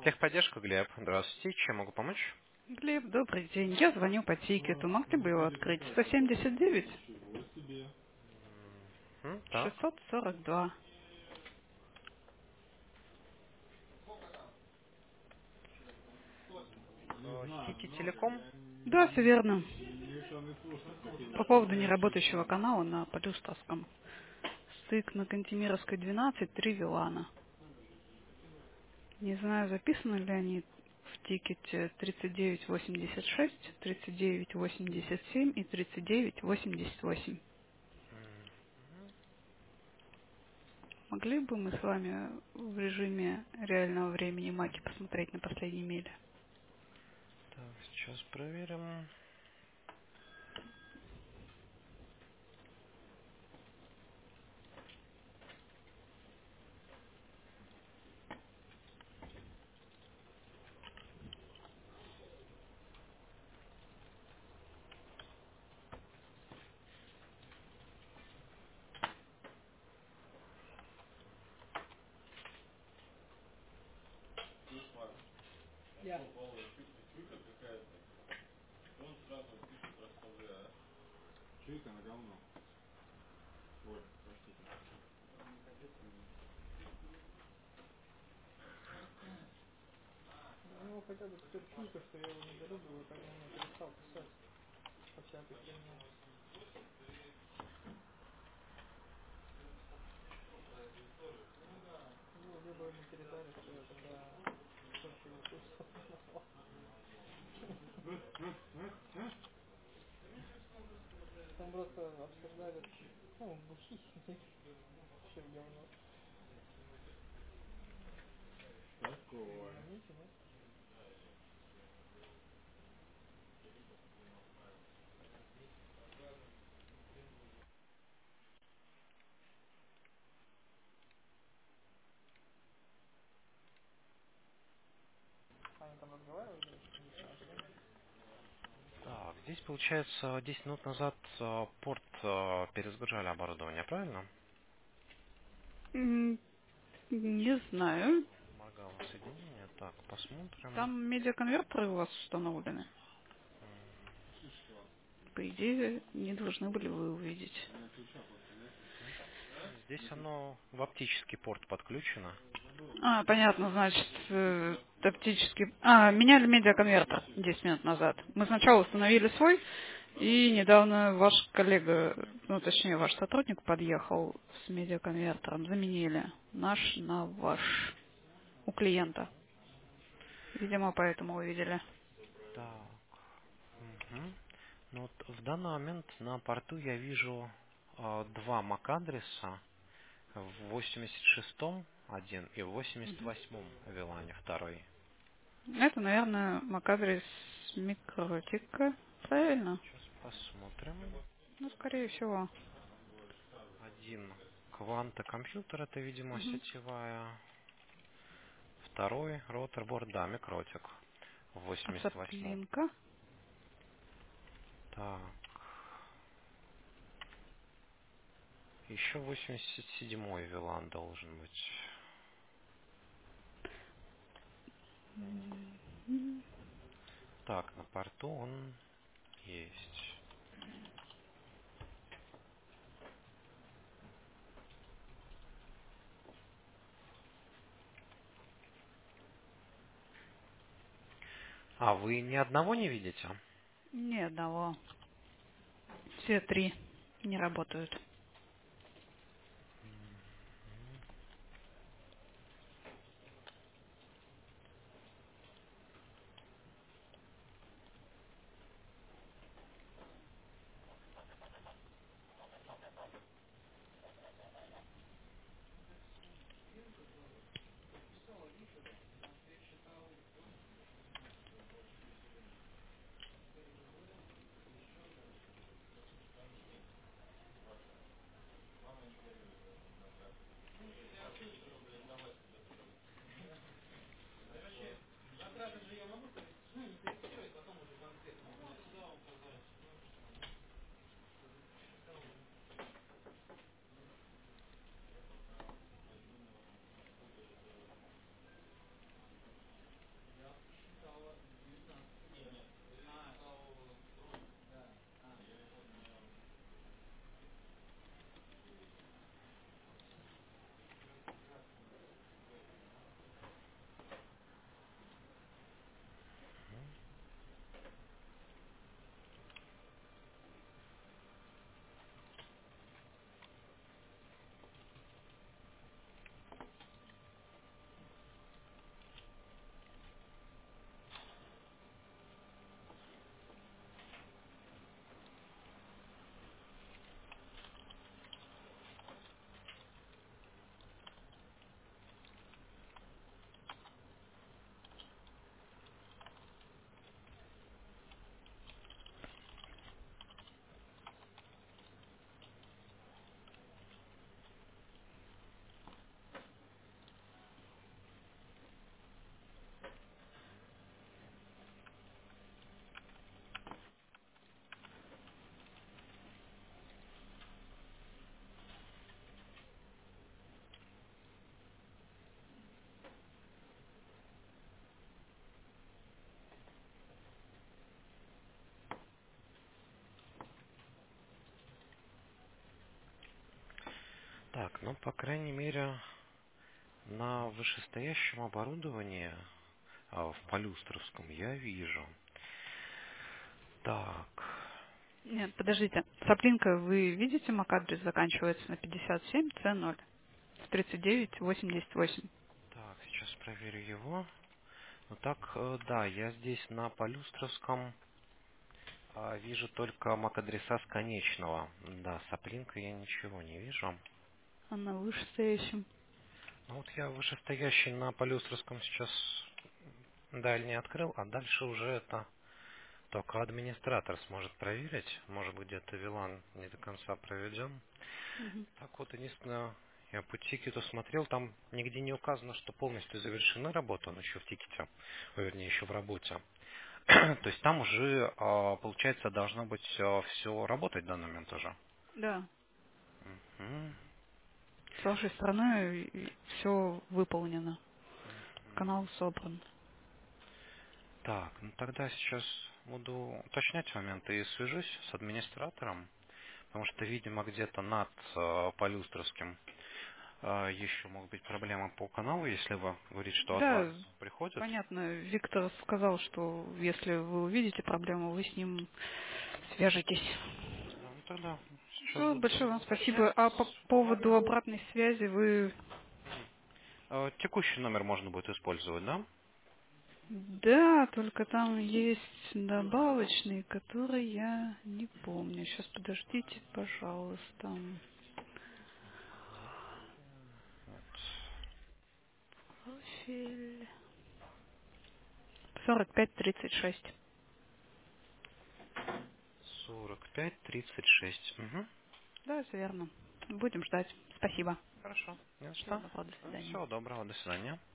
Техподдержка, Глеб. Здравствуйте. Чем могу помочь? Глеб, добрый день. Я звоню по тикету. Могли бы его открыть? 179 Так. 642. Сити Телеком. Да, все верно. По поводу неработающего канала на Полюстровском. Стык на Кантемировской 12, 3 Вилана. Не знаю, записаны ли они в тикете 3986, 3987 и 3988. Могли бы мы с вами в режиме реального времени Маки посмотреть на последней миле? Так, сейчас проверим. Так, здесь получается 10 минут назад порт перезагружали оборудование, правильно? Не знаю. Моргало соединение. Так, посмотрим. Там медиаконвертеры у вас установлены. По идее, не должны были вы увидеть. Здесь оно в оптический порт подключено. А, понятно, значит, оптический... меняли медиаконвертер 10 минут назад. Мы сначала установили свой, и недавно ваш коллега, ну, точнее, ваш сотрудник подъехал с медиаконвертером. Заменили наш на ваш у клиента. Видимо, поэтому увидели. Так. Мгм. Ну вот в данный момент на порту я вижу два MAC-адреса. В 86-м один и в 88-м Вилане второй. Это, наверное, MAC-адрес микротика. Правильно? Сейчас посмотрим. Ну, скорее всего. Один Кванта компьютер, это, видимо, Мгм. сетевая. Второй роутерборд, да, микротик в А 88-м. цеплинка? Так, еще 87-й Вилан должен быть. Мгм. Так, на порту он есть. А, вы ни одного не видите? Ни одного. Все три не работают. Так, ну, по крайней мере, на вышестоящем оборудовании в Полюстровском я вижу. Так, Нет, подождите. Соплинка, вы видите, MAC-адрес заканчивается на 57 C0 в 3988. так, сейчас проверю его. Ну так, да, я здесь на Полюстровском вижу только MAC-адреса с конечного. Да, с Аплинка я ничего не вижу. А на вышестоящем? Ну вот я вышестоящий на Полюстровском сейчас дальний открыл, а дальше уже это только администратор сможет проверить. Может быть, где-то VLAN не до конца проведен. Мгм. Так вот, единственное, я по тикету смотрел, там нигде не указано, что полностью завершена работа, он еще в тикете, вернее, еще в работе. То есть там уже, получается, должно быть все работать в данный момент уже. Да. Мгм. С вашей стороны все выполнено. Канал собран. Так, ну тогда сейчас буду уточнять моменты и свяжусь с администратором, потому что, видимо, где-то над Полюстровским еще могут быть проблемы по каналу, если вы говорите, что от вас Да, приходит. понятно. Виктор сказал, что если вы увидите проблему, вы с ним свяжетесь. Да, ну тогда сейчас Все, буду большое вам уточнять спасибо. А по с поводу вами. обратной связи вы... Текущий номер можно будет использовать, да? Да, только там есть добавочный, который я не помню. Сейчас подождите, пожалуйста. Вот. Профиль 4536. 45-36. Угу. Да, все верно. Будем ждать. Спасибо. Хорошо. Не за Всего что. доброго, до свидания. Всего доброго. До свидания.